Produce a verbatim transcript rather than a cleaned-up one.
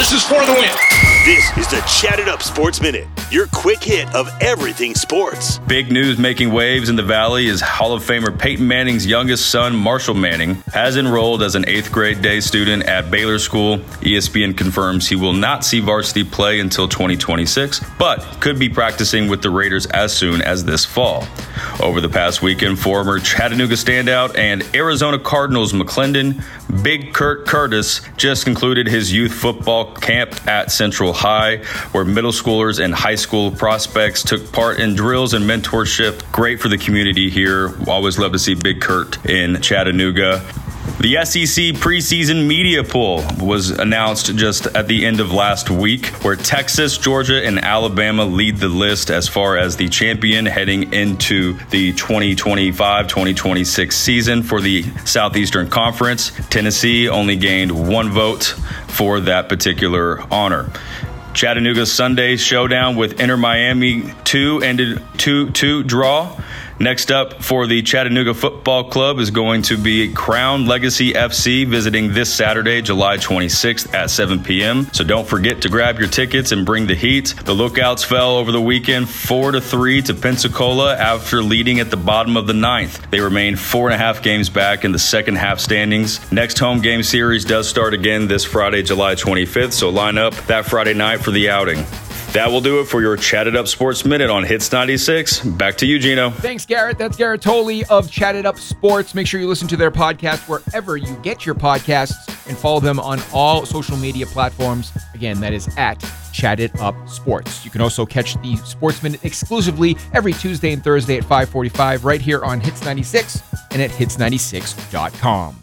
This is for the win. This is the Chatted Up Sports Minute, your quick hit of everything sports. Big news making waves in the Valley is Hall of Famer Peyton Manning's youngest son, Marshall Manning, has enrolled as an eighth grade day student at Baylor School. E S P N confirms he will not see varsity play until twenty twenty-six, but could be practicing with the Raiders as soon as this fall. Over the past weekend, former Chattanooga standout and Arizona Cardinals McClendon Big Kurt Curtis just concluded his youth football camp at Central High, where middle schoolers and high school prospects took part in drills and mentorship. Great for the community here. Always love to see Big Kurt in Chattanooga. The S E C preseason media poll was announced just at the end of last week, where Texas, Georgia, and Alabama lead the list as far as the champion heading into the twenty twenty-five twenty twenty-six season for the Southeastern Conference. Tennessee only gained one vote for that particular honor. Chattanooga's Sunday showdown with Inter Miami two ended two two draw. Next up for the Chattanooga Football Club is going to be Crown Legacy F C visiting this Saturday, July twenty-sixth at seven p.m. So don't forget to grab your tickets and bring the heat. The Lookouts fell over the weekend four to three to Pensacola after leading at the bottom of the ninth. They remained four and a half games back in the second half standings. Next home game series does start again this Friday, July twenty-fifth, so line up that Friday night for the outing. That will do it for your Chatted Up Sports Minute on Hits ninety-six. Back to you, Gino. Thanks, Garrett. That's Garrett Tolley of Chatted Up Sports. Make sure you listen to their podcast wherever you get your podcasts and follow them on all social media platforms. Again, that is at Chatted Up Sports. You can also catch the Sports Minute exclusively every Tuesday and Thursday at five forty-five right here on Hits ninety-six and at hits ninety-six dot com.